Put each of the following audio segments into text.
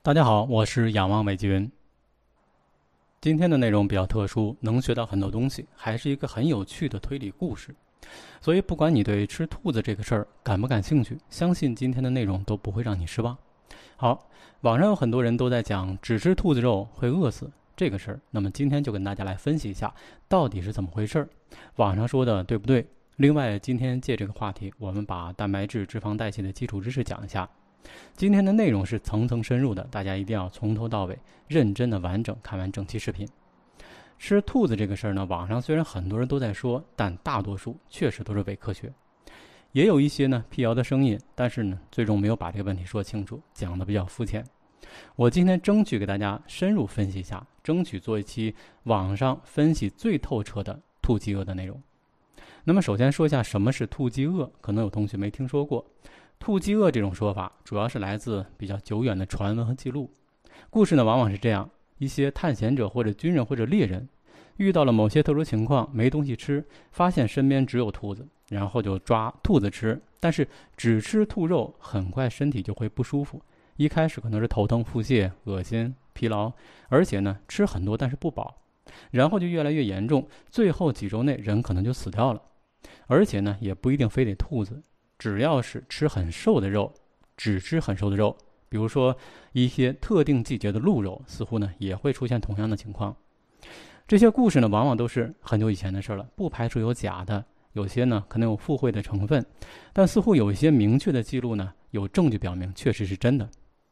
大家好，我是仰望美吉云。今天的内容比较特殊，能学到很多东西，还是一个很有趣的推理故事。所以不管你对吃兔子这个事儿感不感兴趣，相信今天的内容都不会让你失望。好，网上有很多人都在讲只吃兔子肉会饿死这个事儿，那么今天就跟大家来分析一下到底是怎么回事儿，网上说的对不对？另外，今天借这个话题，我们把蛋白质、脂肪代谢的基础知识讲一下。今天的内容是层层深入的，大家一定要从头到尾认真的完整看完整期视频。吃兔子这个事儿呢，网上虽然很多人都在说，但大多数确实都是伪科学，也有一些呢辟谣的声音，但是呢最终没有把这个问题说清楚，讲的比较肤浅。我今天争取给大家深入分析一下，争取做一期网上分析最透彻的兔饥饿的内容。那么首先说一下什么是兔饥饿，可能有同学没听说过。兔饥饿这种说法主要是来自比较久远的传闻和记录。故事呢往往是这样，一些探险者或者军人或者猎人遇到了某些特殊情况，没东西吃，发现身边只有兔子，然后就抓兔子吃，但是只吃兔肉很快身体就会不舒服，一开始可能是头疼腹泻、恶心、疲劳，而且呢吃很多但是不饱，然后就越来越严重，最后几周内人可能就死掉了。而且呢也不一定非得兔子，只要是吃很瘦的肉，只吃很瘦的肉，比如说一些特定季节的鹿肉，似乎呢也会出现同样的情况。这些故事呢往往都是很久以前的事了，不排除有假的，有些呢可能有附会的成分，但似乎有一些明确的记录呢，有证据表明确实是真的。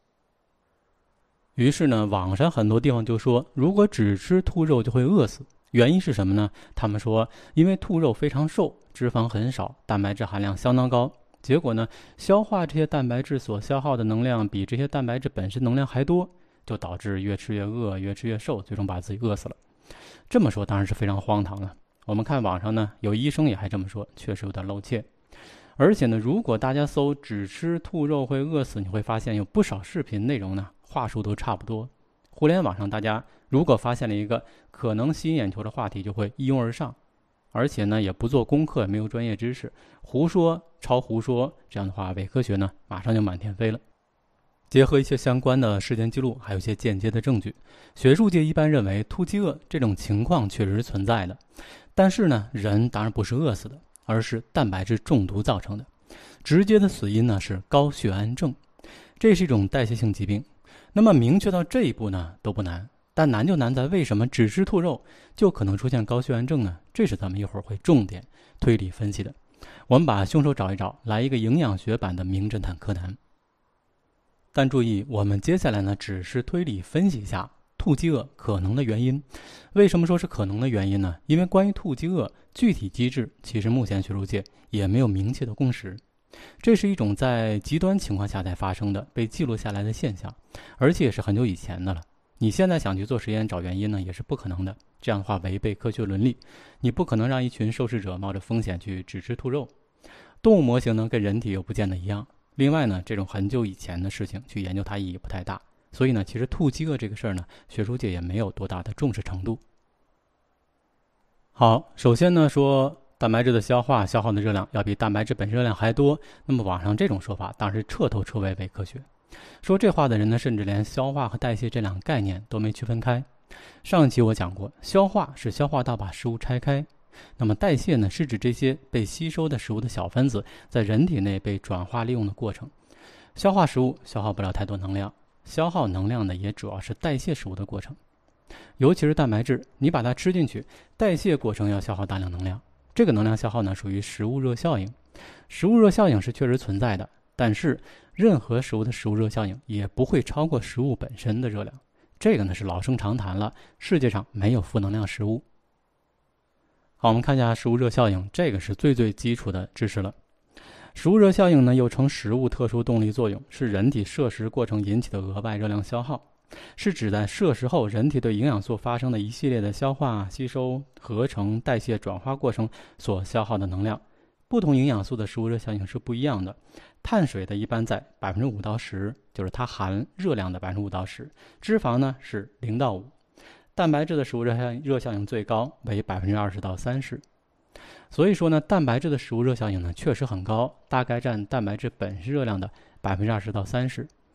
于是呢网上很多地方就说，如果只吃兔肉就会饿死。原因是什么呢？他们说因为兔肉非常瘦，脂肪很少，蛋白质含量相当高，结果呢消化这些蛋白质所消耗的能量比这些蛋白质本身能量还多，就导致越吃越饿，越吃越瘦，最终把自己饿死了。这么说当然是非常荒唐了。我们看网上呢有医生也还这么说，确实有点露怯。而且呢如果大家搜只吃兔肉会饿死，你会发现有不少视频内容呢话术都差不多。互联网上大家如果发现了一个可能吸引眼球的话题，就会一拥而上，而且呢也不做功课，没有专业知识，胡说超胡说，这样的话伪科学呢马上就满天飞了。结合一些相关的事件记录，还有一些间接的证据，学术界一般认为兔饥饿这种情况确实是存在的，但是呢人当然不是饿死的，而是蛋白质中毒造成的。直接的死因呢是高血氨症，这是一种代谢性疾病。那么明确到这一步呢都不难，但难就难在为什么只吃兔肉就可能出现高血氨症呢？这是咱们一会儿会重点推理分析的。我们把凶手找一找，来一个营养学版的名侦探柯南。但注意，我们接下来呢只是推理分析一下兔饥饿可能的原因。为什么说是可能的原因呢？因为关于兔饥饿具体机制，其实目前学术界也没有明确的共识。这是一种在极端情况下才发生的被记录下来的现象，而且也是很久以前的了。你现在想去做实验找原因呢，也是不可能的。这样的话违背科学伦理，你不可能让一群受试者冒着风险去只吃兔肉。动物模型呢跟人体又不见得一样。另外呢，这种很久以前的事情去研究它意义不太大，所以呢，其实兔饥饿这个事儿呢，学术界也没有多大的重视程度。好，首先呢说蛋白质的消化消耗的热量要比蛋白质本身热量还多，那么网上这种说法当然是彻头彻尾伪科学。说这话的人呢，甚至连消化和代谢这两个概念都没区分开。上一期我讲过，消化是消化道把食物拆开，那么代谢呢，是指这些被吸收的食物的小分子在人体内被转化利用的过程。消化食物消耗不了太多能量，消耗能量呢，也主要是代谢食物的过程。尤其是蛋白质，你把它吃进去，代谢过程要消耗大量能量。这个能量消耗呢，属于食物热效应。食物热效应是确实存在的，但是任何食物的食物热效应也不会超过食物本身的热量。这个呢是老生常谈了，世界上没有负能量食物。好，我们看一下食物热效应，这个是最基础的知识了。食物热效应呢又称食物特殊动力作用，是人体摄食过程引起的额外热量消耗，是指在摄食后人体对营养素发生的一系列的消化、吸收、合成、代谢、转化过程所消耗的能量。不同营养素的食物热效应是不一样的。碳水的一般在5%到10%，就是它含热量的5%到10%，脂肪呢是0到5%。蛋白质的食物热效应最高为20%到30%。所以说呢，蛋白质的食物热效应呢确实很高，大概占蛋白质本身热量的20%到30%。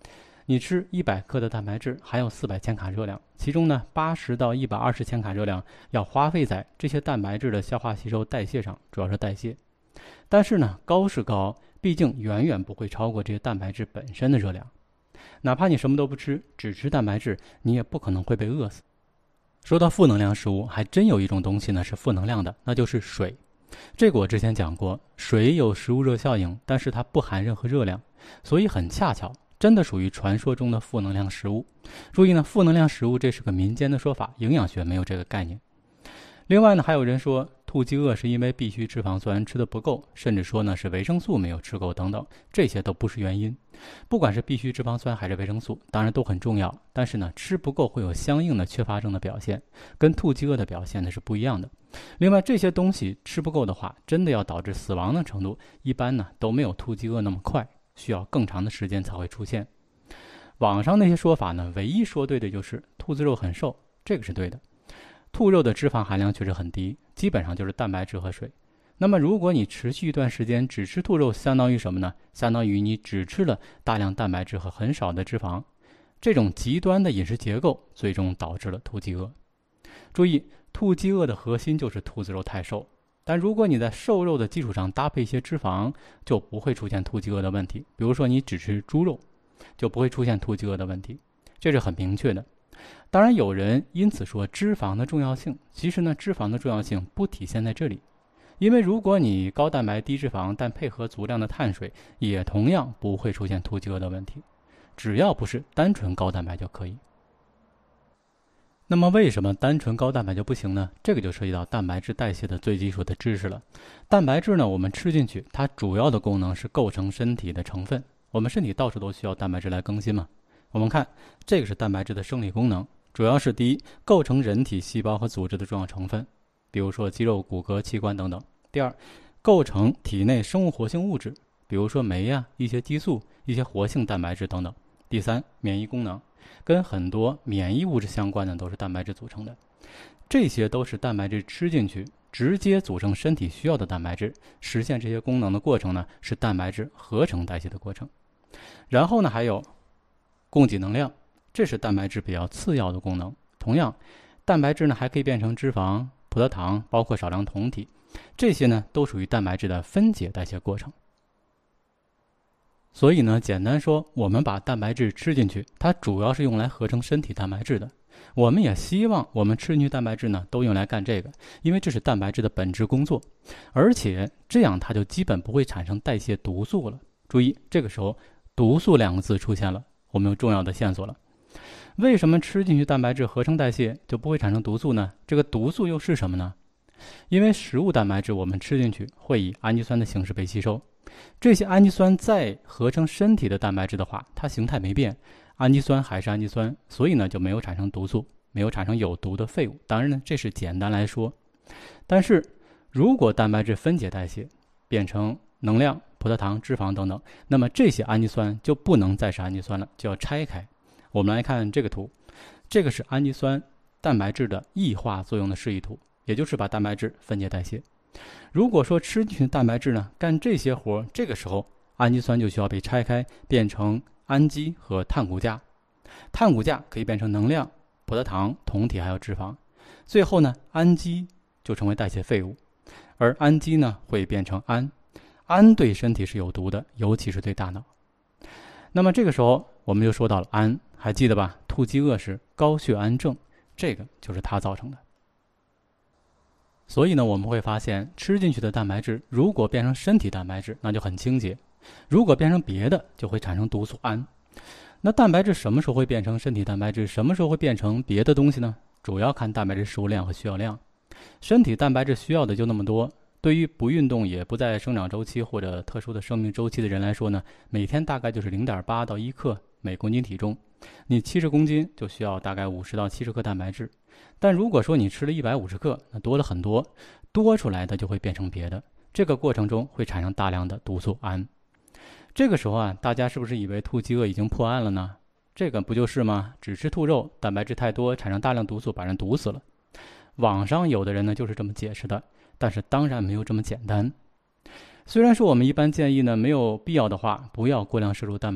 你吃100克的蛋白质含有400千卡热量，其中呢80到120千卡热量要花费在这些蛋白质的消化吸收代谢上，主要是代谢。但是呢高是高，毕竟远远不会超过这些蛋白质本身的热量。哪怕你什么都不吃，只吃蛋白质，你也不可能会被饿死。说到负能量食物，还真有一种东西呢是负能量的，那就是水。这个我之前讲过，水有食物热效应，但是它不含任何热量，所以很恰巧，真的属于传说中的负能量食物。注意呢，负能量食物这是个民间的说法，营养学没有这个概念。另外呢，还有人说肚饥饿是因为必需脂肪酸吃得不够，甚至说呢是维生素没有吃够等等，这些都不是原因。不管是必需脂肪酸还是维生素，当然都很重要，但是呢吃不够会有相应的缺乏症的表现，跟肚饥饿的表现呢是不一样的。另外这些东西吃不够的话，真的要导致死亡的程度，一般呢都没有肚饥饿那么快，需要更长的时间才会出现。网上那些说法呢，唯一说对的就是兔子肉很瘦，这个是对的。兔肉的脂肪含量确实很低，基本上就是蛋白质和水。那么如果你持续一段时间只吃兔肉，相当于什么呢？相当于你只吃了大量蛋白质和很少的脂肪。这种极端的饮食结构最终导致了兔饥饿。注意，兔饥饿的核心就是兔子肉太瘦，但如果你在瘦肉的基础上搭配一些脂肪，就不会出现兔饥饿的问题。比如说你只吃猪肉，就不会出现兔饥饿的问题，这是很明确的。当然有人因此说脂肪的重要性，其实呢脂肪的重要性不体现在这里，因为如果你高蛋白低脂肪，但配合足量的碳水，也同样不会出现肚饥饿的问题，只要不是单纯高蛋白就可以。那么为什么单纯高蛋白就不行呢？这个就涉及到蛋白质代谢的最基础的知识了。蛋白质呢我们吃进去，它主要的功能是构成身体的成分，我们身体到处都需要蛋白质来更新嘛。我们看这个是蛋白质的生理功能，主要是第一，构成人体细胞和组织的重要成分，比如说肌肉、骨骼、器官等等。第二，构成体内生物活性物质，比如说酶啊、一些激素、一些活性蛋白质等等。第三，免疫功能，跟很多免疫物质相关的都是蛋白质组成的。这些都是蛋白质吃进去直接组成身体需要的蛋白质，实现这些功能的过程呢是蛋白质合成代谢的过程。然后呢还有供给能量，这是蛋白质比较次要的功能。同样，蛋白质呢还可以变成脂肪、葡萄糖，包括少量酮体，这些呢都属于蛋白质的分解代谢过程。所以呢，简单说，我们把蛋白质吃进去，它主要是用来合成身体蛋白质的。我们也希望我们吃进去蛋白质呢都用来干这个，因为这是蛋白质的本质工作，而且这样它就基本不会产生代谢毒素了。注意，这个时候毒素两个字出现了，我们有重要的线索了。为什么吃进去蛋白质合成代谢就不会产生毒素呢？这个毒素又是什么呢？因为食物蛋白质我们吃进去会以氨基酸的形式被吸收，这些氨基酸再合成身体的蛋白质的话，它形态没变，氨基酸还是氨基酸，所以呢就没有产生毒素，没有产生有毒的废物。当然呢，这是简单来说。但是如果蛋白质分解代谢变成能量、葡萄糖、脂肪等等，那么这些氨基酸就不能再是氨基酸了，就要拆开。我们来看这个图，这个是氨基酸蛋白质的异化作用的示意图，也就是把蛋白质分解代谢。如果说吃进去蛋白质呢干这些活，这个时候氨基酸就需要被拆开，变成氨基和碳骨架。碳骨架可以变成能量、葡萄糖、酮体还有脂肪。最后呢，氨基就成为代谢废物，而氨基呢会变成氨。氨对身体是有毒的，尤其是对大脑。那么这个时候我们就说到了氨，还记得吧？肚饥饿是高血氨症，这个就是它造成的。所以呢，我们会发现吃进去的蛋白质如果变成身体蛋白质，那就很清洁；如果变成别的，就会产生毒素氨。那蛋白质什么时候会变成身体蛋白质，什么时候会变成别的东西呢？主要看蛋白质食物量和需要量。身体蛋白质需要的就那么多，对于不运动也不在生长周期或者特殊的生命周期的人来说呢，每天大概就是 0.8 到1克每公斤体重。你70公斤就需要大概50到70克蛋白质。但如果说你吃了150克，那多了很多，多出来的就会变成别的，这个过程中会产生大量的毒素氨。这个时候啊，大家是不是以为肚饥饿已经破案了呢？这个不就是吗？只吃兔肉，蛋白质太多，产生大量毒素，把人毒死了。网上有的人呢就是这么解释的，但是当然没有这么简单。虽然说我们一般建议呢，没有必要的话不要过量摄入蛋白质，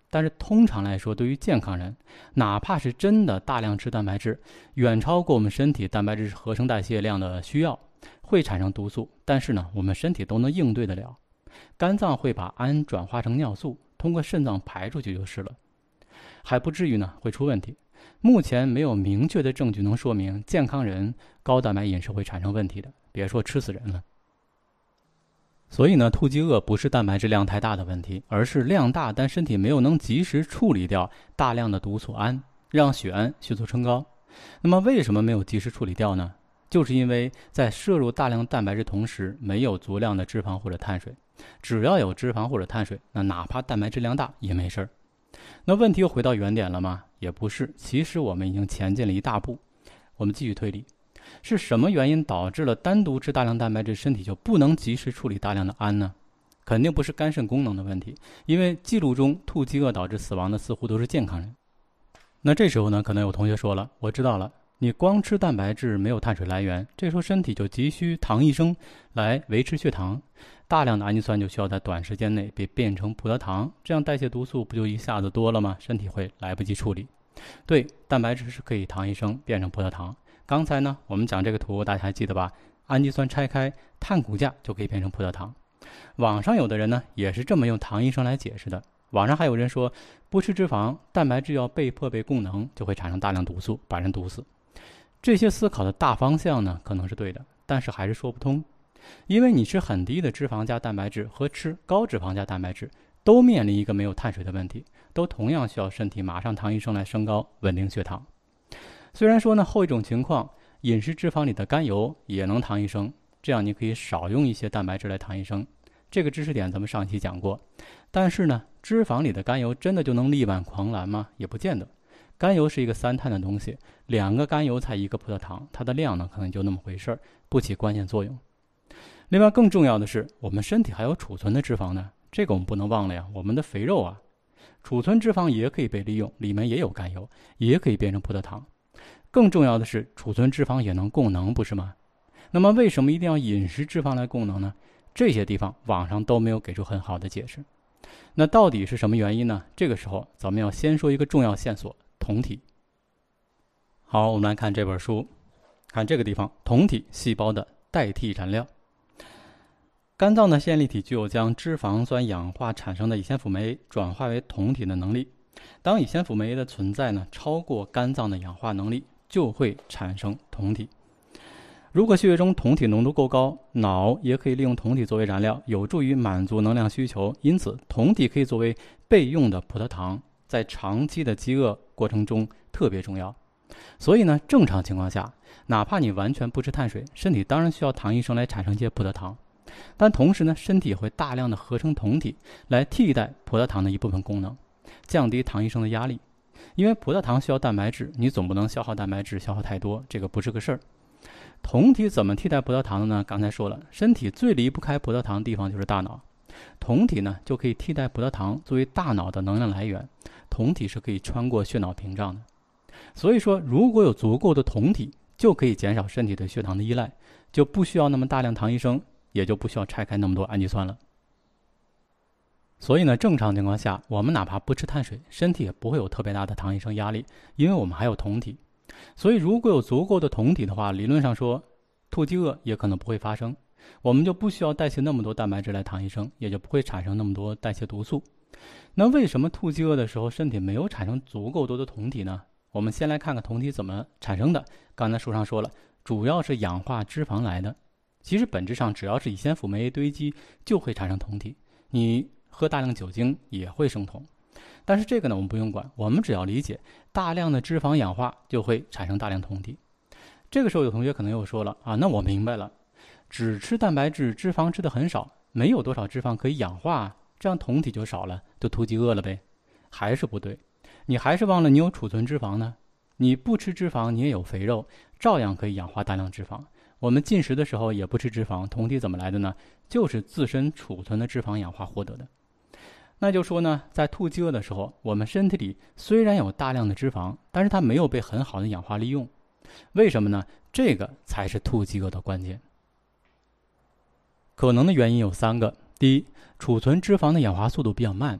但是通常来说，对于健康人，哪怕是真的大量吃蛋白质，远超过我们身体蛋白质合成代谢量的需要，会产生毒素，但是呢，我们身体都能应对得了。肝脏会把氨转化成尿素，通过肾脏排出去就是了，还不至于呢会出问题。目前没有明确的证据能说明健康人高蛋白饮食会产生问题的，别说吃死人了。所以呢，突击饿不是蛋白质量太大的问题，而是量大但身体没有能及时处理掉大量的毒素氨，让血氨迅速升高。那么为什么没有及时处理掉呢？就是因为在摄入大量蛋白质同时，没有足量的脂肪或者碳水。只要有脂肪或者碳水，那哪怕蛋白质量大也没事儿。那问题又回到原点了吗？也不是，其实我们已经前进了一大步。我们继续推理，是什么原因导致了单独吃大量蛋白质，身体就不能及时处理大量的氨呢？肯定不是肝肾功能的问题，因为记录中突击饿导致死亡的似乎都是健康人。那这时候呢，可能有同学说了，我知道了，你光吃蛋白质没有碳水来源，这时候身体就急需糖益生来维持血糖，大量的氨基酸就需要在短时间内被变成葡萄糖，这样代谢毒素不就一下子多了吗？身体会来不及处理。对，蛋白质是可以糖益生变成葡萄糖。刚才呢，我们讲这个图，大家还记得吧？氨基酸拆开，碳骨架就可以变成葡萄糖。网上有的人呢，也是这么用糖益生来解释的。网上还有人说，不吃脂肪，蛋白质要被迫被供能，就会产生大量毒素，把人毒死。这些思考的大方向呢，可能是对的，但是还是说不通。因为你吃很低的脂肪加蛋白质和吃高脂肪加蛋白质，都面临一个没有碳水的问题，都同样需要身体马上糖益生来升高，稳定血糖。虽然说呢，后一种情况，饮食脂肪里的甘油也能糖益生，这样你可以少用一些蛋白质来糖益生。这个知识点咱们上一期讲过，但是呢，脂肪里的甘油真的就能力挽狂澜吗？也不见得。甘油是一个三碳的东西，2个甘油才1个葡萄糖，它的量呢可能就那么回事儿，不起关键作用。另外更重要的是，我们身体还有储存的脂肪呢，这个我们不能忘了呀。我们的肥肉啊，储存脂肪也可以被利用，里面也有甘油，也可以变成葡萄糖。更重要的是，储存脂肪也能供能，不是吗？那么为什么一定要饮食脂肪来供能呢？这些地方网上都没有给出很好的解释。那到底是什么原因呢？这个时候咱们要先说一个重要线索，酮体。好，我们来看这本书，看这个地方，酮体细胞的代替燃料。肝脏的线粒体具有将脂肪酸氧化产生的乙酰辅酶 A 转化为酮体的能力。当乙酰辅酶 A 的存在呢，超过肝脏的氧化能力，就会产生酮体。如果血液中酮体浓度够高，脑也可以利用酮体作为燃料，有助于满足能量需求。因此，酮体可以作为备用的葡萄糖，在长期的饥饿过程中特别重要。所以呢，正常情况下，哪怕你完全不吃碳水，身体当然需要糖益生来产生一些葡萄糖，但同时呢，身体也会大量的合成酮体来替代葡萄糖的一部分功能，降低糖益生的压力。因为葡萄糖需要蛋白质，你总不能消耗蛋白质消耗太多，这个不是个事儿。酮体怎么替代葡萄糖的呢？刚才说了，身体最离不开葡萄糖的地方就是大脑，酮体呢就可以替代葡萄糖作为大脑的能量来源。酮体是可以穿过血脑屏障的，所以说如果有足够的酮体，就可以减少身体对血糖的依赖，就不需要那么大量糖益生，也就不需要拆开那么多氨基酸了。所以呢，正常情况下，我们哪怕不吃碳水，身体也不会有特别大的糖益生压力，因为我们还有酮体。所以如果有足够的酮体的话，理论上说，突击饿也可能不会发生，我们就不需要代谢那么多蛋白质来糖益生，也就不会产生那么多代谢毒素。那为什么突击饿的时候身体没有产生足够多的酮体呢？我们先来看看酮体怎么产生的。刚才书上说了，主要是氧化脂肪来的。其实本质上只要是乙酰辅酶 A 堆积就会产生酮体，你喝大量酒精也会生酮。但是这个呢，我们不用管，我们只要理解大量的脂肪氧化就会产生大量酮体。这个时候有同学可能又说了啊，那我明白了，只吃蛋白质，脂肪吃的很少，没有多少脂肪可以氧化，这样酮体就少了，就突击饿了呗？还是不对，你还是忘了你有储存脂肪呢。你不吃脂肪，你也有肥肉，照样可以氧化大量脂肪。我们进食的时候也不吃脂肪，酮体怎么来的呢？就是自身储存的脂肪氧化获得的。那就说呢，在突击饿的时候，我们身体里虽然有大量的脂肪，但是它没有被很好的氧化利用。为什么呢？这个才是突击饿的关键。可能的原因有3个。第一，储存脂肪的氧化速度比较慢，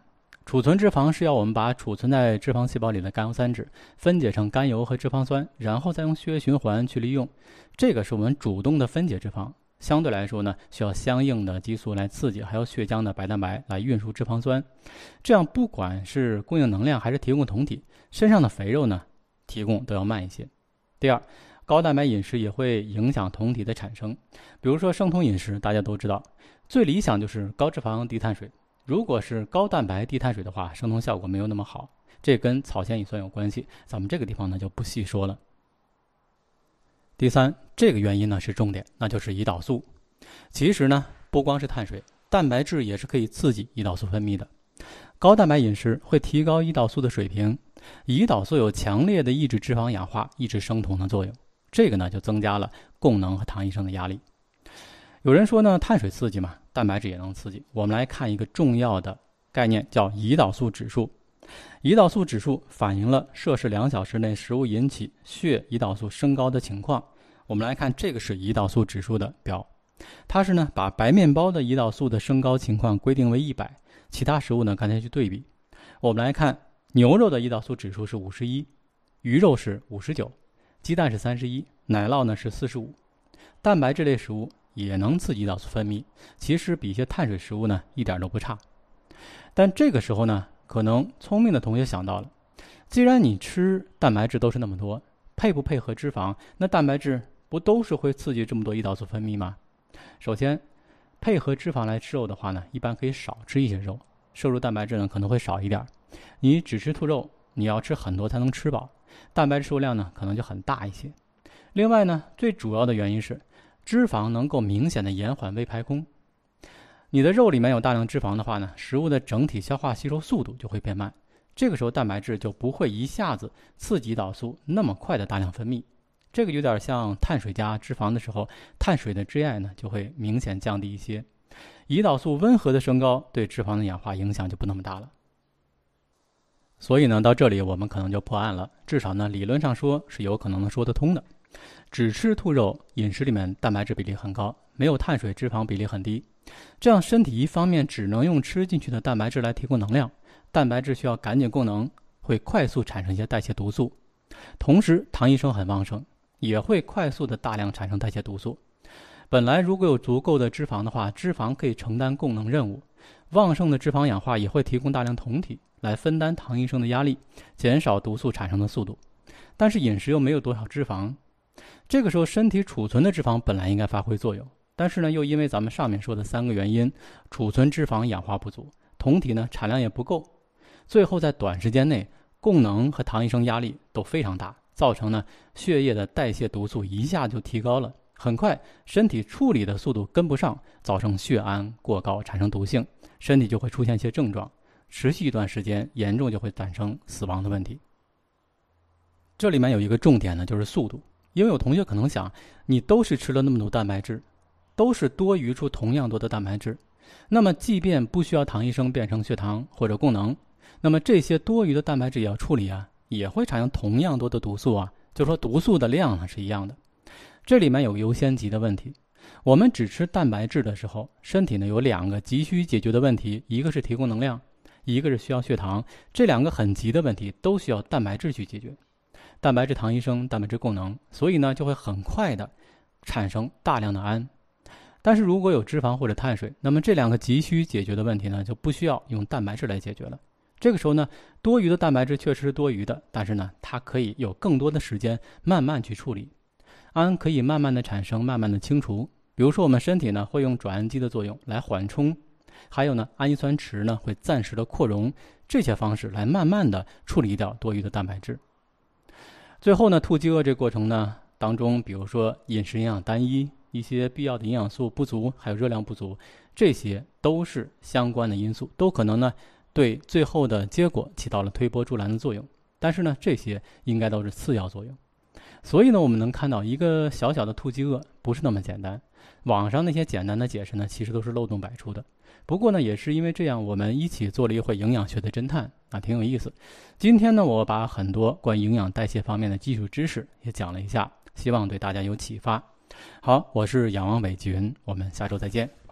储存脂肪是要我们把储存在脂肪细胞里的甘油三酯分解成甘油和脂肪酸，然后再用血液循环去利用。这个是我们主动的分解脂肪，相对来说呢，需要相应的激素来刺激，还有血浆的白蛋白来运输脂肪酸。这样不管是供应能量还是提供酮体，身上的肥肉呢提供都要慢一些。第二，高蛋白饮食也会影响酮体的产生。比如说生酮饮食，大家都知道，最理想就是高脂肪低碳水。如果是高蛋白低碳水的话，生酮效果没有那么好，这跟草酰乙酸有关系，咱们这个地方呢就不细说了。第三，这个原因呢是重点，那就是胰岛素。其实呢，不光是碳水，蛋白质也是可以刺激胰岛素分泌的。高蛋白饮食会提高胰岛素的水平，胰岛素有强烈的抑制脂肪氧化、抑制生酮的作用，这个呢就增加了供能和糖医生的压力。有人说呢，碳水刺激嘛，蛋白质也能刺激。我们来看一个重要的概念，叫胰岛素指数。胰岛素指数反映了摄氏2小时内食物引起血胰岛素升高的情况。我们来看，这个是胰岛素指数的表，它是呢把白面包的胰岛素的升高情况规定为100，其他食物呢刚才去对比。我们来看，牛肉的胰岛素指数是51，鱼肉是59，鸡蛋是31，奶酪呢是45。蛋白质类食物也能刺激胰岛素分泌，其实比一些碳水食物呢一点都不差。但这个时候呢，可能聪明的同学想到了，既然你吃蛋白质都是那么多，配不配合脂肪，那蛋白质不都是会刺激这么多胰岛素分泌吗？首先，配合脂肪来吃肉的话呢，一般可以少吃一些肉，摄入蛋白质呢可能会少一点。你只吃兔肉，你要吃很多才能吃饱，蛋白质数量呢可能就很大一些。另外呢，最主要的原因是脂肪能够明显的延缓胃排空。你的肉里面有大量脂肪的话呢，食物的整体消化吸收速度就会变慢，这个时候蛋白质就不会一下子刺激胰岛素那么快的大量分泌。这个有点像碳水加脂肪的时候，碳水的 GI 呢就会明显降低一些，胰岛素温和的升高对脂肪的氧化影响就不那么大了。所以呢，到这里我们可能就破案了，至少呢理论上说是有可能说得通的。只吃兔肉，饮食里面蛋白质比例很高，没有碳水，脂肪比例很低，这样身体一方面只能用吃进去的蛋白质来提供能量，蛋白质需要赶紧供能，会快速产生一些代谢毒素，同时糖医生很旺盛，也会快速的大量产生代谢毒素。本来如果有足够的脂肪的话，脂肪可以承担供能任务，旺盛的脂肪氧化也会提供大量酮体来分担糖医生的压力，减少毒素产生的速度。但是饮食又没有多少脂肪，这个时候身体储存的脂肪本来应该发挥作用，但是呢又因为咱们上面说的3个原因，储存脂肪氧化不足，酮体呢产量也不够，最后在短时间内供能和糖医生压力都非常大，造成呢血液的代谢毒素一下就提高了，很快身体处理的速度跟不上，造成血氨过高，产生毒性，身体就会出现一些症状，持续一段时间，严重就会产生死亡的问题。这里面有一个重点呢，就是速度。因为有同学可能想，你都是吃了那么多蛋白质，都是多余出同样多的蛋白质，那么即便不需要糖医生变成血糖或者供能，那么这些多余的蛋白质也要处理啊，也会产生同样多的毒素啊，就说毒素的量呢是一样的。这里面有优先级的问题，我们只吃蛋白质的时候，身体呢有2个急需解决的问题，一个是提供能量，一个是需要血糖，这2个很急的问题都需要蛋白质去解决。蛋白质糖医生，蛋白质供能，所以呢就会很快的产生大量的氨。但是如果有脂肪或者碳水，那么这2个急需解决的问题呢就不需要用蛋白质来解决了。这个时候呢，多余的蛋白质确实是多余的，但是呢它可以有更多的时间慢慢去处理，氨可以慢慢的产生，慢慢的清除。比如说我们身体呢会用转氨基的作用来缓冲，还有呢氨基酸池呢会暂时的扩容，这些方式来慢慢的处理掉多余的蛋白质。最后呢，兔饥饿这个过程呢当中，比如说饮食营养单一，一些必要的营养素不足，还有热量不足，这些都是相关的因素，都可能呢对最后的结果起到了推波助澜的作用。但是呢，这些应该都是次要作用。所以呢，我们能看到一个小小的兔饥饿不是那么简单。网上那些简单的解释呢，其实都是漏洞百出的。不过呢，也是因为这样，我们一起做了一回营养学的侦探，挺有意思。今天呢，我把很多关于营养代谢方面的基础知识也讲了一下，希望对大家有启发。好，我是仰望伟吉云，我们下周再见。